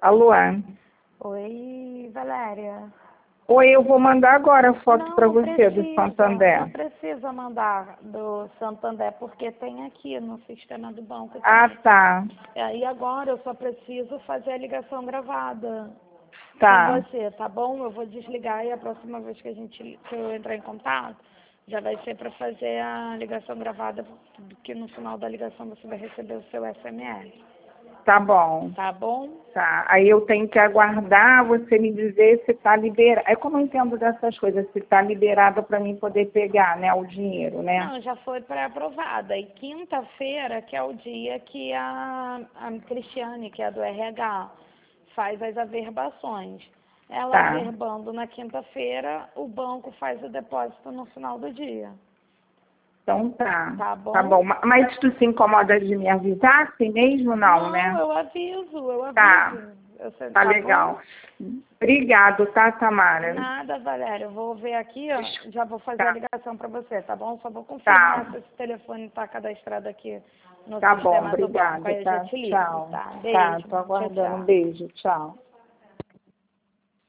Alô? Oi, Valéria. Oi, eu vou mandar agora a foto para você precisa, do Santander. Não precisa mandar do Santander, porque tem aqui no sistema do banco. Ah, tá. Aí agora eu só preciso fazer a ligação gravada Tá. com você, tá bom? Eu vou desligar e a próxima vez que eu entrar em contato, já vai ser para fazer a ligação gravada, que no final da ligação você vai receber o seu SMS. Tá bom. Tá bom? Tá. Aí eu tenho que aguardar você me dizer se está liberado. É como eu entendo dessas coisas, se está liberado para mim poder pegar, né, o dinheiro, né? Não, já foi pré-aprovada. E quinta-feira, que é o dia que a Cristiane, que é do RH, faz as averbações. Ela Tá. averbando na quinta-feira, o banco faz o depósito no final do dia. Então tá. Tá bom? Tá bom. Mas tu se incomoda de me avisar assim mesmo? Não, né? Eu aviso. Tá. Tá legal. Bom? Obrigado, tá, Tamara? Nada, Valéria. Eu vou ver aqui, ó, já vou fazer a Tá. ligação para você, tá bom? Só vou confirmar Tá. se esse telefone está cadastrado aqui no Tá bom, sistema do banco. obrigada, Aí eu já tá? te ligo, Tchau. tá? Tá, Beijo. tô Tchau, aguardando. Um tchau. beijo, tchau.